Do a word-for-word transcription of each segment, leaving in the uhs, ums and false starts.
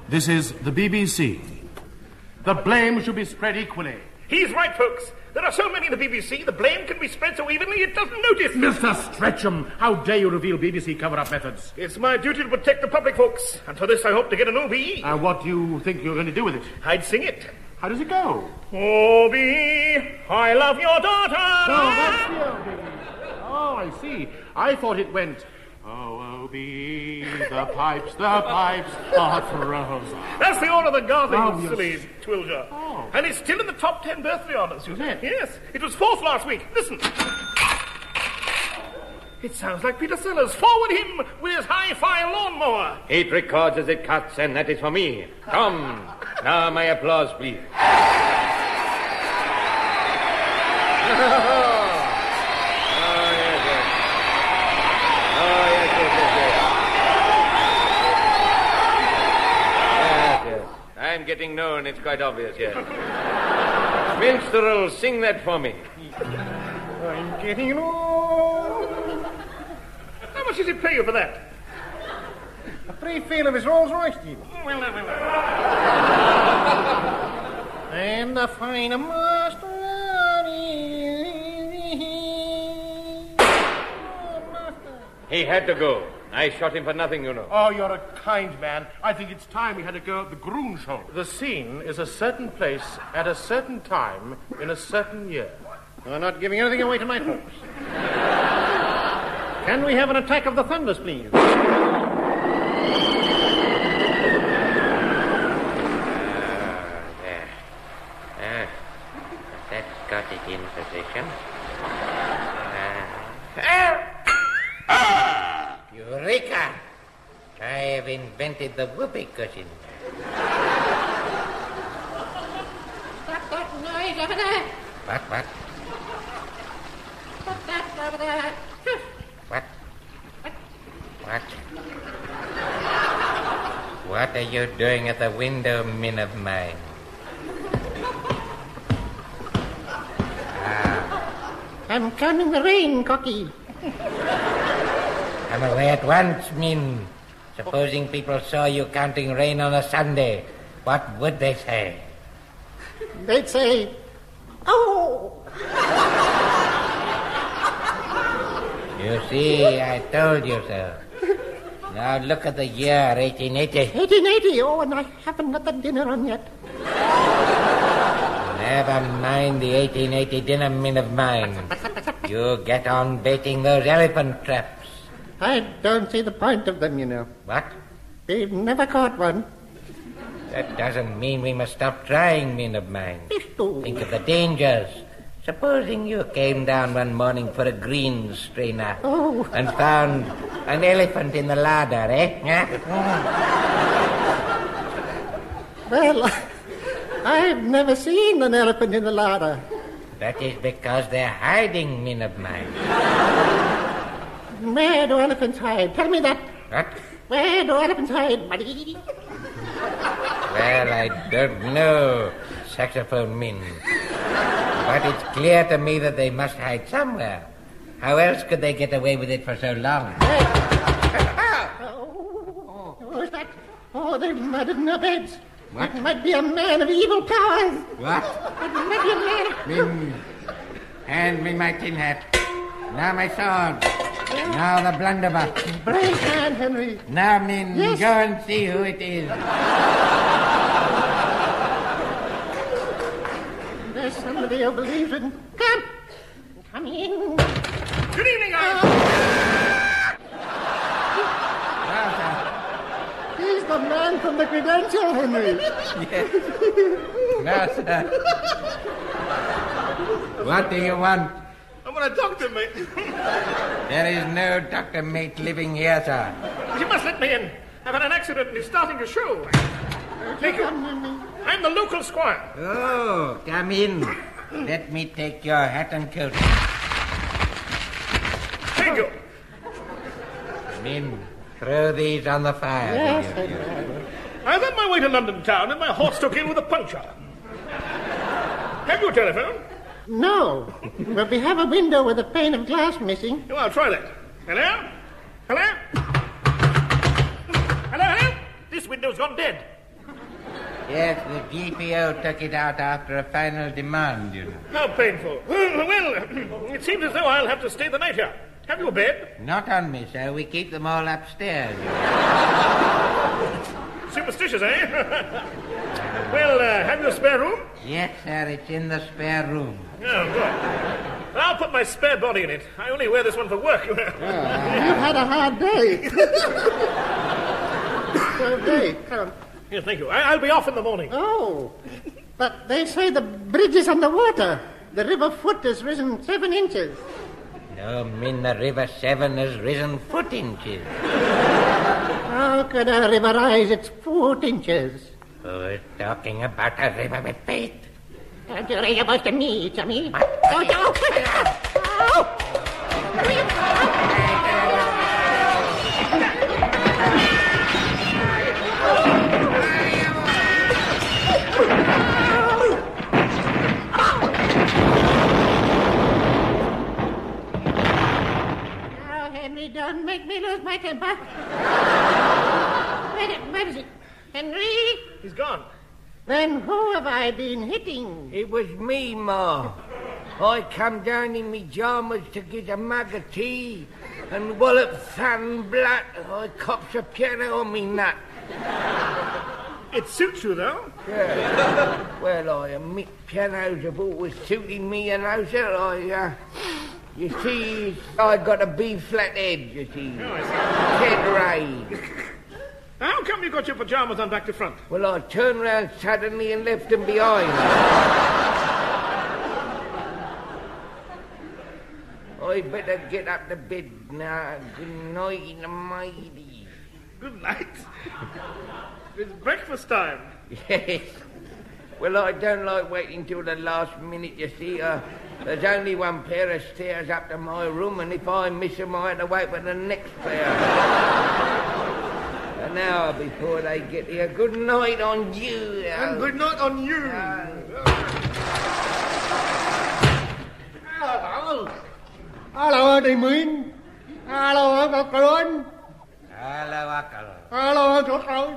This is the B B C. The blame should be spread equally. He's right, folks. There are so many in the B B C, the blame can be spread so evenly it doesn't notice. Mister Stretcham, how dare you reveal B B C cover-up methods? It's my duty to protect the public, folks. And for this, I hope to get an O B E. Uh, what do you think you're going to do with it? I'd sing it. How does it go? O B E, I love your daughter. Oh, that's the O B E. Oh, I see. I thought it went... Oh, O B E, the pipes, the pipes are frozen. That's the order of the Garthing, Oh, yes. silly Twilger. Oh. And it's still in the top ten birthday honours. Is it? Yes. It was fourth last week. Listen. It sounds like Peter Sellers. Forward him with his hi-fi lawnmower. It records as it cuts, and that is for me. Come. Now my applause, please. I'm getting known, it's quite obvious, yes. Minstrel, sing that for me. I'm getting known. How much does it pay you for that? A pre-feel of his Rolls Royce, Steve. Well, well, well. And a fine master. He had to go. I shot him for nothing, you know. Oh, you're a kind man. I think it's time we had a go at the Groom Show. The scene is a certain place at a certain time in a certain year. We're not giving anything away tonight, folks. Can we have an attack of the thunders, please? Uh, there. Uh, that's got it in position. Uh, Eureka! I have invented the whoopee cushion. Stop that noise over there! What, what? Stop that over there! What? What? What are you doing at the window, min of mine? Ah. I'm counting the rain, Cocky. Come away at once, Min. Supposing people saw you counting rain on a Sunday, what would they say? They'd say, oh! You see, I told you so. Now look at the year, eighteen eighty. eighteen eighty, oh, and I haven't got the dinner on yet. Never mind the eighteen eighty dinner, Min of mine. You get on baiting those elephant traps. I don't see the point of them, you know. What? We've never caught one. That doesn't mean we must stop trying, Min of mine. Think of the dangers. Supposing you came down one morning for a green strainer oh. and found an elephant in the larder, eh? Well, I've never seen an elephant in the larder. That is because they're hiding, Min of mine. Where do elephants hide? Tell me that. What? Where do elephants hide, buddy? Well, I don't know, Saxophone Min. But it's clear to me that they must hide somewhere. How else could they get away with it for so long? oh, oh, is that? Oh, they've murdered in their beds. What? It might be a man of evil powers. What? It might be a man. Min, hand me my tin hat. Now my sword. Now the blunderbuss. Brave hand, Henry. Now, Min, yes. Go and see who it is. There's somebody who believes in... Come! Come in. Good evening, uh, He's the man from the Credential, Henry. Yes. Now, sir. What do you want? I want a doctor, mate. There is no Doctor Mate living here, sir. You must let me in. I've had an accident and it's starting to show. Thank you. I'm the local squire. Oh, come in. Let me take your hat and coat. Thank you. Min, throw these on the fire. Yes, you, thank you. you. I was on my way to London town and my horse took ill with a puncture. Have you a telephone? No, but we have a window with a pane of glass missing. Oh, I'll try that. Hello? Hello? Hello, hello? This window's gone dead. Yes, the G P O took it out after a final demand, you know. How painful. Well, it seems as though I'll have to stay the night here. Have you a bed? Not on me, sir. We keep them all upstairs. You know. Superstitious, eh? Well, uh, have you a spare room? Yes, sir. It's in the spare room. Oh, good. I'll put my spare body in it. I only wear this one for work. You've had a hard day. Hard day. Come. Yes, thank you. I- I'll be off in the morning. Oh, but they say the bridge is underwater. The river foot has risen seven inches. No, mean the River Severn has risen foot inches. How could a river rise its foot inches? Who's talking about a river with feet? Don't you read about to me, Tommy? Oh, no. Oh. Now, Henry, don't make me lose my temper. Where, where is it? Henry? He's gone. Then who have I been hitting? It was me, Ma. I come down in me jammers to get a mug of tea, and wallop sun blood, I cops a piano on me nut. It suits you, though. Yeah. Well, I admit pianos have always suited me, you know, sir. I, uh, you see, I got a B-flat head, you see. Oh, I see. Head raised. How come you got your pajamas on back to front? Well, I turned round suddenly and left them behind. I better get up to bed now. Good night, matey. Good night. It's breakfast time. Yes. Well, I don't like waiting till the last minute, you see. Uh, there's only one pair of stairs up to my room, and if I miss them, I have to wait for the next pair. An hour before they get here. Good night on you. And good night on you. Hello. Hello, Eddie Mean. Hello, Uncle Cron. Hello, Uncle. Hello, Uncle Cron.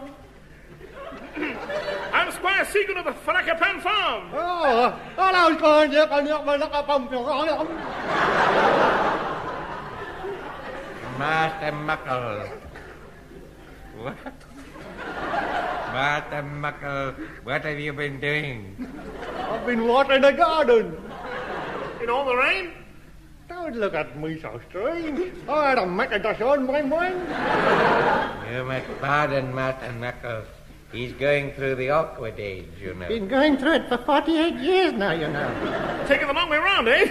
I'm Squire Seagon of the Frackapan Farm. Oh, hello, con. Dạ, con nhớ mình nó có phòng trường hỏi không? Master Muckle. What? Master Muckle, what have you been doing? I've been watering the garden. In all the rain? Don't look at me so strange. I had a Macintosh on my mind. You must pardon Master Muckle. He's going through the awkward age, you know. Been going through it for forty-eight years now, you know. Taking the long way round, eh?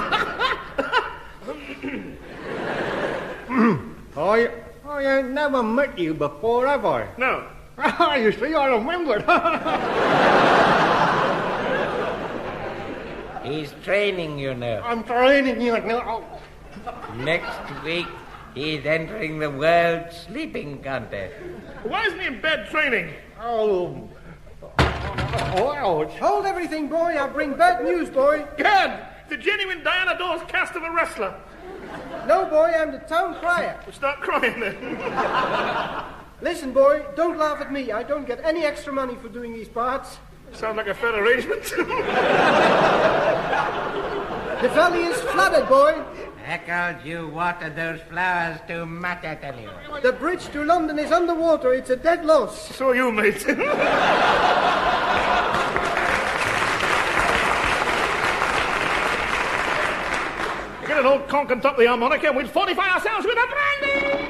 I, I ain't never met you before, have I? No. You see, I remembered. He's training, you know. I'm training you now. Next week, he's entering the World Sleeping Contest. Why isn't he in bed training? Oh. Oh, Hold everything, boy. I'll bring bad news, boy. Gad! The genuine Diana Dawes cast of a wrestler. No, boy, I'm the town crier. Start crying then. Listen, boy, don't laugh at me. I don't get any extra money for doing these parts. Sounds like a fair arrangement. The valley is flooded, boy. Eccles, you watered those flowers too much, I tell you. The bridge to London is underwater. It's a dead loss. So are you, mate. Get an old conk on top of the harmonica and we'll fortify ourselves with a brandy!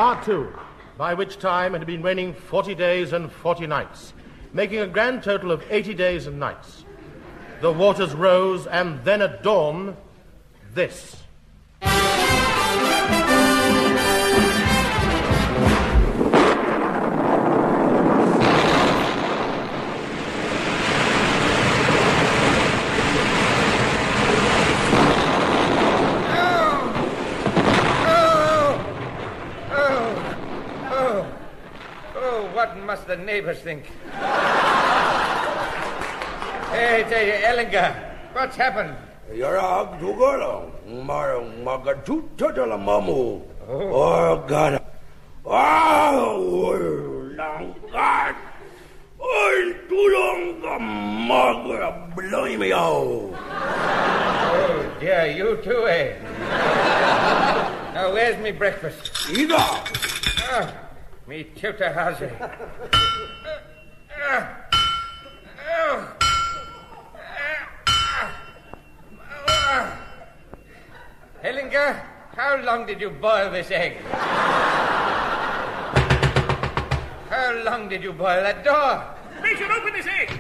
Part two, by which time it had been raining forty days and forty nights, making a grand total of eighty days and nights. The waters rose, and then at dawn, this. What must the neighbors think? Hey, hey, Ellinger, what's happened? You're a together. Mamu. Oh, God. Oh, long God. Oh, too long. Mother, blow me out. Oh, dear, you too, eh? Now, where's me breakfast? Either. Oh. Me tutor has it. Hellinger, how long did you boil this egg? How long did you boil that door? Major, open this egg!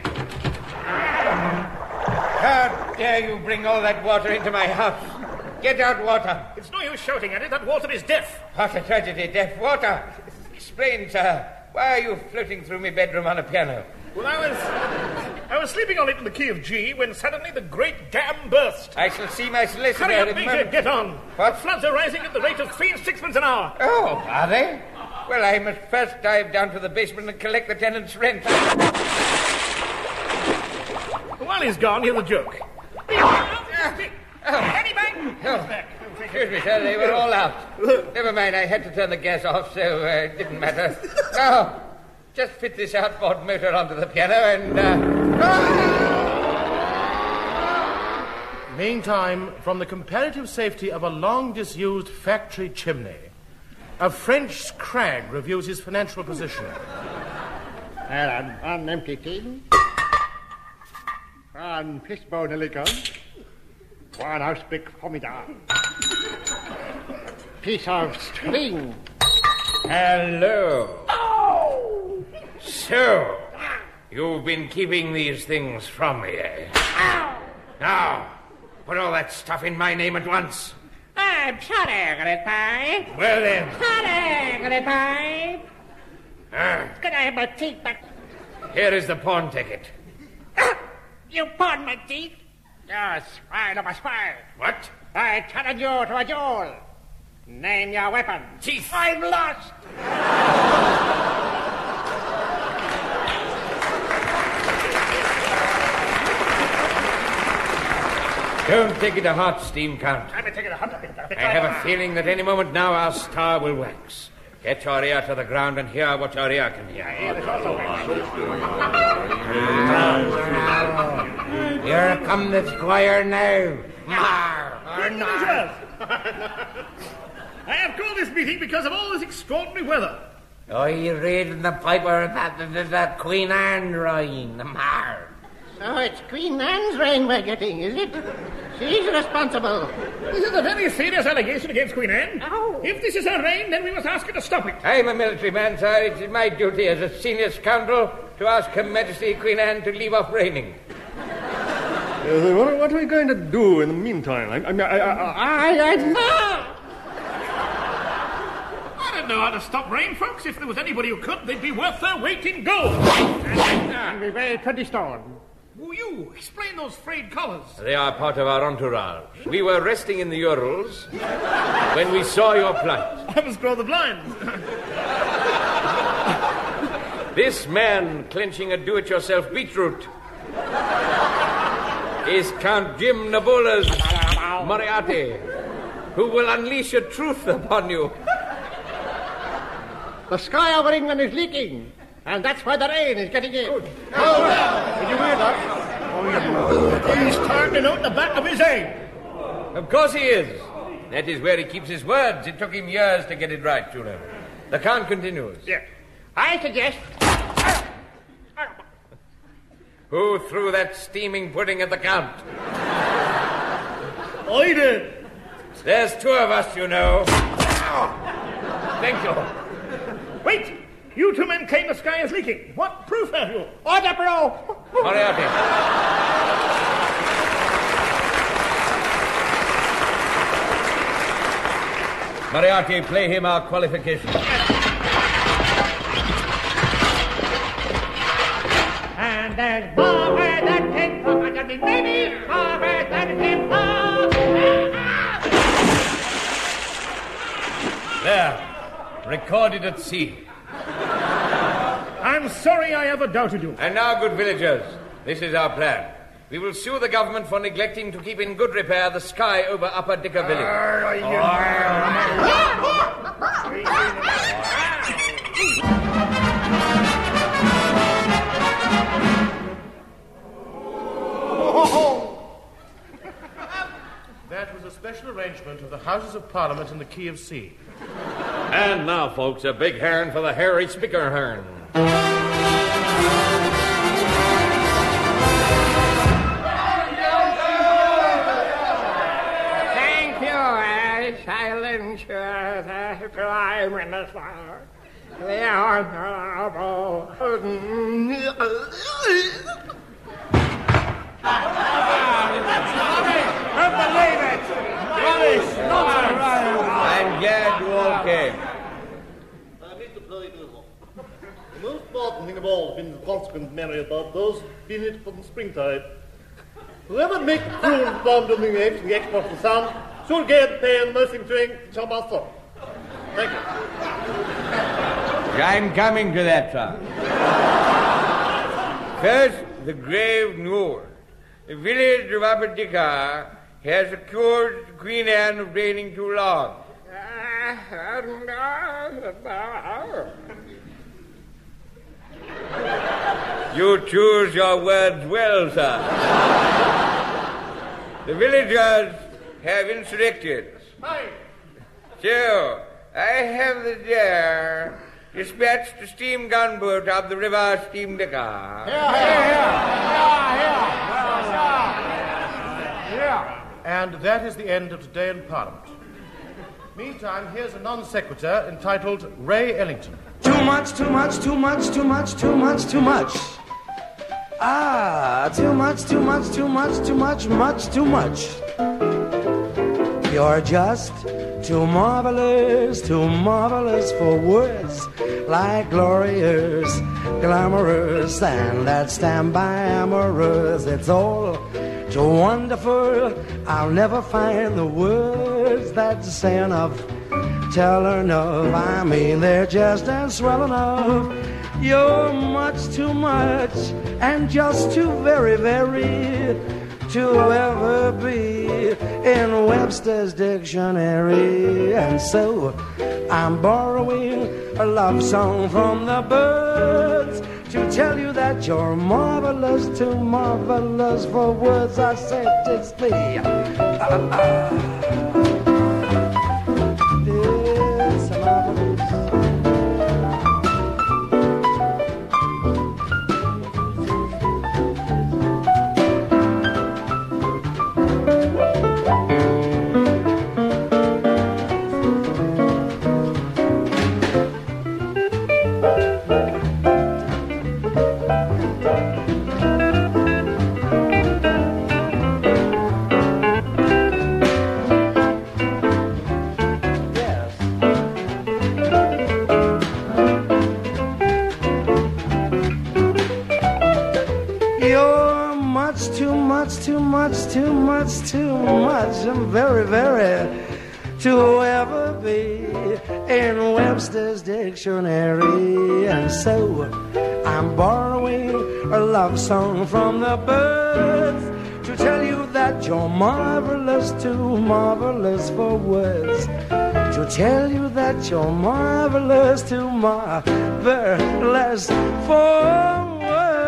How dare you bring all that water into my house? Get out water. It's no use shouting at it. That water is deaf. What a tragedy, deaf water. Explain, sir. Why are you floating through my bedroom on a piano? Well, I was... I was sleeping on it in the key of G when suddenly the great dam burst. I shall see my solicitor... Hurry up, in Major, moment. get on. What? The floods are rising at the rate of three and sixpence an hour. Oh, are they? Well, I must first dive down to the basement and collect the tenant's rent. While he's gone, here's the joke. Penny bank! Oh. Excuse me, sir, they were all out. Never mind, I had to turn the gas off, so uh, it didn't matter. Now, just fit this outboard motor onto the piano and... Uh... Meantime, from the comparative safety of a long-disused factory chimney, a French crag reviews his financial position. Well, an, an empty tin, an fishbone elegant, one house brick formidable, piece of string. Hello. Oh. So, you've been keeping these things from me, eh? Now, put all that stuff in my name at once. I'm sorry, Great Pipe. Well then. Sorry, Great Pipe. Ah, Can I have my teeth back? here is the pawn ticket. You pawned my teeth? You're swine of a swine. What? I challenge you to a duel. Name your weapon. Teeth. I'm lost. Don't take it to heart, Steam Count. I'm taking a hundred. I have a feeling that any moment now our star will wax. Get your ear to the ground and hear what your ear can hear. Here come the squire now. Mar, mar, mar. I have called this meeting because of all this extraordinary weather. Oh, you reading the paper that, that, that Queen Anne rain, the mar. So it's Queen Anne's reign we're getting, is it? She's responsible. This is a very serious allegation against Queen Anne. Oh. If this is her reign, then we must ask her to stop it. I'm a military man, sir. It is my duty as a senior scoundrel to ask Her Majesty Queen Anne to leave off reigning. Uh, what, what are we going to do in the meantime? I, I, I, I, I don't know. I don't know how to stop rain, folks. If there was anybody who could, they'd be worth their weight in gold. And we weigh twenty stone. Who you? Explain those frayed collars. They are part of our entourage. We were resting in the Urals when we saw your plight. I must draw the blinds. This man clenching a do-it-yourself beetroot is Count Jim Nabola's Moriarty, who will unleash a truth upon you. The sky over England is leaking, and that's why the rain is getting in. Oh, well. Did you hear that? Oh, yeah. He's turning out the back of his egg. Of course he is. That is where he keeps his words. It took him years to get it right, you know. The Count continues. Yeah. I suggest... Who threw that steaming pudding at the Count? I did. There's two of us, you know. Thank you. Wait! You two men claim the sky is leaking. What proof have you? Order, bro! Moriarty. Moriarty, play him our qualification. And there's more where that came from. I mean, maybe more where that came from. There. Recorded at sea. I'm sorry I ever doubted you. And now, good villagers, this is our plan. We will sue the government for neglecting to keep in good repair the sky over Upper Dicker Village. That was a special arrangement of the Houses of Parliament in the Key of C. And now, folks, a big horn for the hairy speaker horn. Thank you, I silencer the crime in the fire. The honorable. Don't believe it! Rubbish! I'm glad you all came. Uh, Mister President, the most important thing of all has been the consequent manner about those being it from the springtide. Whoever makes the cruel bomb in the apes and the export of the sun should get paid the nursing drink to master. Thank you. I'm coming to that, sir. First, the grave news. The village of Upper Dicker has accused Queen Anne of reigning too long. You choose your words well, sir. The villagers have insurrected. So, I have the dare dispatched the steam gunboat up the river Steam Dicker. Here, here, here. And that is the end of today in Parliament. Meantime, here's a non-sequitur entitled Ray Ellington. Too much, too much, too much, too much, too much, too much. Ah, too much, too much, too much, too much, much, too much. You're just too marvelous, too marvelous for words. Like glorious, glamorous, and that standby amorous. It's all too wonderful. I'll never find the words that say enough, tell enough. I mean, they're just as swell enough. You're much too much, and just too very, very, to ever be in Webster's dictionary. And so I'm borrowing a love song from the birds to tell you that you're marvelous, too marvelous for words. I said it's me. Uh, uh. It's marvelous. Too much, too much, and very, very, to ever be in Webster's dictionary. And so I'm borrowing a love song from the birds to tell you that you're marvelous, too marvelous for words. To tell you that you're marvelous, too marvelous for words.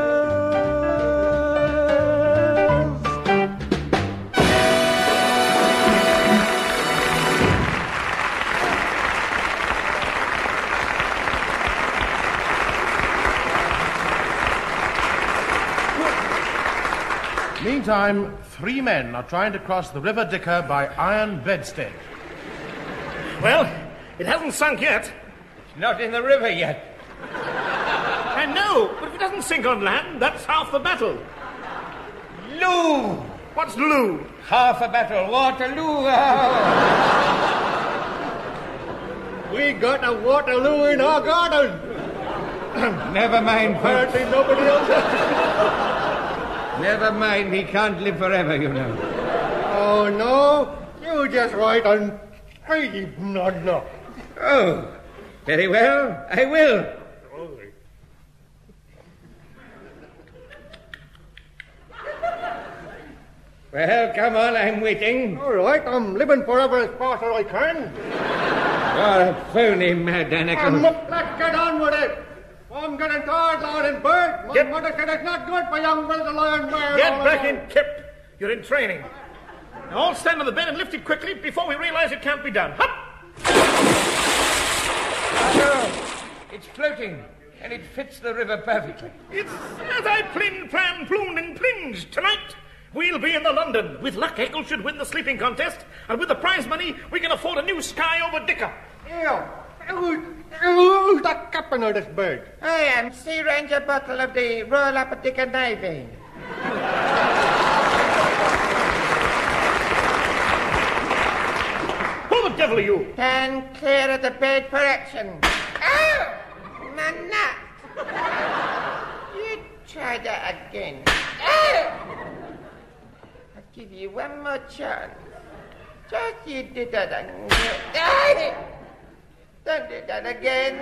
Meantime, three men are trying to cross the River Dicker by iron bedstead. Well, it hasn't sunk yet. Not in the river yet. I know, but if it doesn't sink on land, that's half the battle. Loo! What's Loo? Half a battle. Waterloo. We got a Waterloo in our garden. Never mind, folks. Apparently nobody else has. Never mind, he can't live forever, you know. Oh, no. You just write on... Hey, no, no. Oh, very well. I will. Well, come on, I'm waiting. All right, I'm living forever as fast as I can. You're a phony, Mad Danicle. Let's get on with it. I'm getting tired, Lord and Bert. My Get... mother said it's not good for young Bill to lie and bear. Get back in, Kip. You're in training. Now all stand on the bed and lift it quickly before we realize it can't be done. Hop! Oh, it's floating, and it fits the river perfectly. It's as I plin, plan, plumed, and plinged. Tonight, we'll be in the London. With luck, Eccles should win the sleeping contest, and with the prize money, we can afford a new sky over Dicker. Yeah. Who's, who's the captain of this bird? I am Sea Ranger Buttle of the Royal Upper Dicker Navy. Who the devil are you? Stand clear of the bed for action. Oh! My nut! You try that again. Oh! I'll give you one more chance. Just you do that again. Oh! Don't do that again.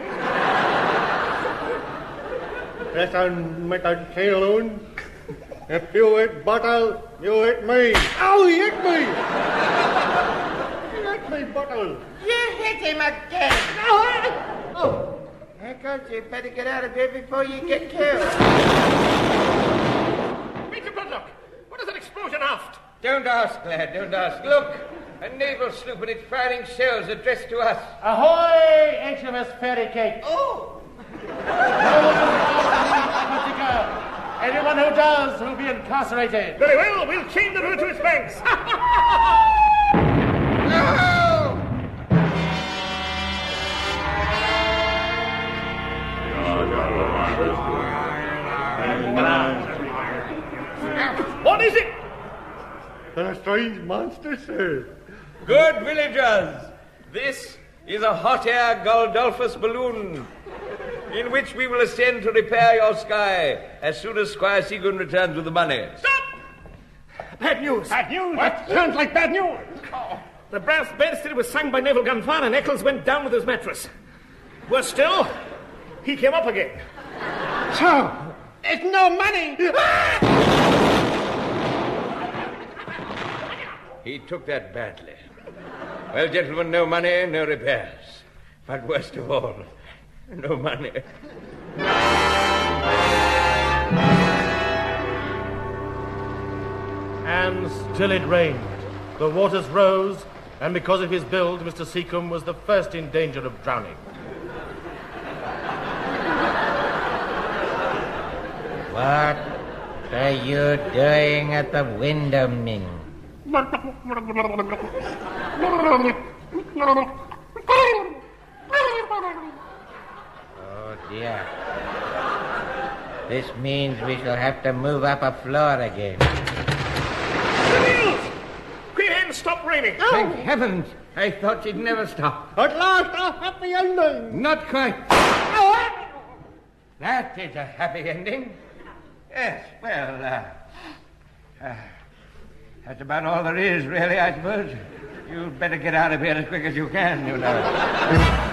Listen, Mister Saloon. If you hit Buttle, you hit me. Oh, he hit me! He hit me, Buttle. You hit him again. Oh! Oh. Eccles, you better get out of here before you get killed. Major Bloodlock, what is that explosion aft? Don't ask, lad, don't ask. Look, a naval sloop and it's firing shells addressed to us. Ahoy, H M S Fairy Cake. Oh! Anyone who does will be incarcerated. Very well, we'll chain the river to its banks. No! What is it? A strange monster, sir. Good villagers, this is a hot air Guldolphus balloon in which we will ascend to repair your sky as soon as Squire Seagoon returns with the money. Stop! Bad news. Bad news? What? Sounds like bad news. Oh, the brass bedstead was sung by naval gunfire and Eccles went down with his mattress. Worse still, he came up again. So, there's no money. He took that badly. Well, gentlemen, no money, no repairs. But worst of all, no money. And still it rained. The waters rose, and because of his build, Mister Seacombe was the first in danger of drowning. What are you doing at the window, Ming? Oh, dear. This means we shall have to move up a floor again. The wheels! Quick hand, stop raining. Oh. Thank heavens! I thought you'd never stop. At last, a happy ending. Not quite. Oh. That is a happy ending. Yes, well, uh, uh, that's about all there is, really, I suppose. You'd better get out of here as quick as you can, you know.